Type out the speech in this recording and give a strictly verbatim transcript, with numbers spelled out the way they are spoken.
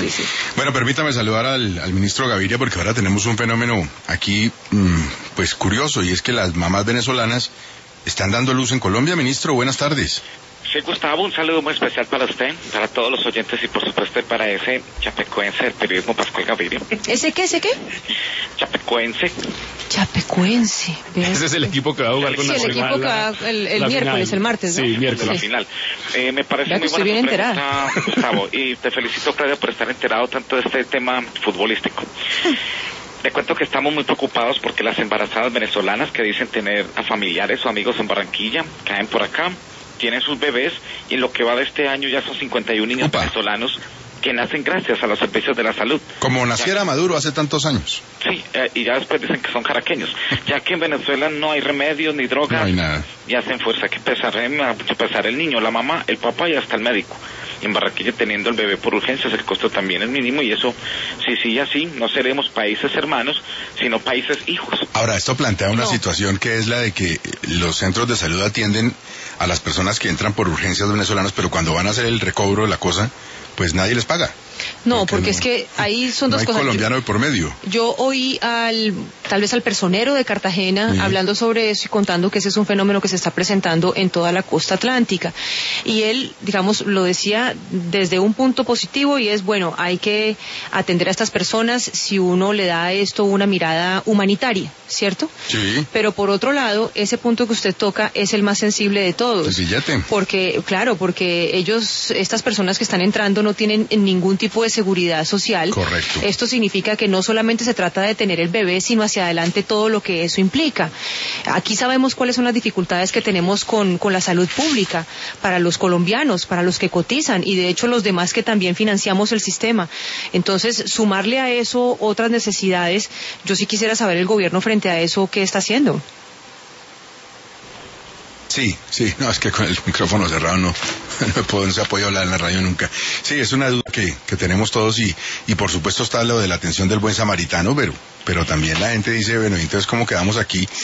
sí, sí. Bueno, permítame saludar al, al ministro Gaviria, porque ahora tenemos un fenómeno aquí, mmm, pues curioso, y es que las mamás venezolanas están dando luz en Colombia. Ministro, buenas tardes. Sí, Gustavo, un saludo muy especial para usted, para todos los oyentes y por supuesto para ese chapecoense del periodismo Pascual Gaviria. ¿Ese qué, ese qué? Chapecoense. Chapecoense. ¿Ves? Ese es el equipo que va a jugar con Sí, el Nacional, equipo que va el, el miércoles, final. el martes, ¿no? Sí, miércoles. La final. Eh, me parece Vea muy que estoy buena bien tu enterada. pregunta, Gustavo, y te felicito, Claudia, por estar enterado tanto de este tema futbolístico. Te cuento que estamos muy preocupados porque las embarazadas venezolanas que dicen tener a familiares o amigos en Barranquilla caen por acá, tienen sus bebés, y en lo que va de este año ya son cincuenta y un niños Upa. venezolanos que nacen gracias a los servicios de la salud. Como naciera Maduro hace tantos años. Sí, eh, y ya después dicen que son jaraqueños, ya que en Venezuela no hay remedios ni drogas, No hay nada. y hacen fuerza que pesar, eh, mucho pesar el niño, la mamá, el papá y hasta el médico. Y en Barranquilla, teniendo el bebé por urgencias, el costo también es mínimo, y eso, sí, sí, así, no seremos países hermanos, sino países hijos. Ahora, esto plantea una No. situación que es la de que los centros de salud atienden a las personas que entran por urgencias venezolanas, pero cuando van a hacer el recobro de la cosa, pues nadie les paga. No, porque, porque no, es que ahí son no dos hay cosas. colombiano yo, de por medio. Yo oí al, tal vez al personero de Cartagena, sí, hablando sobre eso y contando que ese es un fenómeno que se está presentando en toda la costa atlántica. Y él, digamos, lo decía desde un punto positivo, y es, bueno, hay que atender a estas personas si uno le da a esto una mirada humanitaria, ¿cierto? Sí. Pero por otro lado, ese punto que usted toca es el más sensible de todos. El billete. Porque, claro, porque ellos, estas personas que están entrando no tienen ningún tipo de seguridad social. Correcto. Esto significa que no solamente se trata de tener el bebé, sino hacia adelante todo lo que eso implica. Aquí sabemos cuáles son las dificultades que tenemos con, con la salud pública para los colombianos, para los que cotizan, y de hecho los demás que también financiamos el sistema. Entonces, sumarle a eso otras necesidades, yo sí quisiera saber el gobierno frente a eso, ¿qué está haciendo? Sí, sí, no, es que con el micrófono cerrado no, no, puedo, no se ha podido hablar en la radio nunca. Sí, es una duda que, que tenemos todos, y, y por supuesto está lo de la atención del buen samaritano, pero, pero también la gente dice, bueno, entonces ¿cómo quedamos aquí?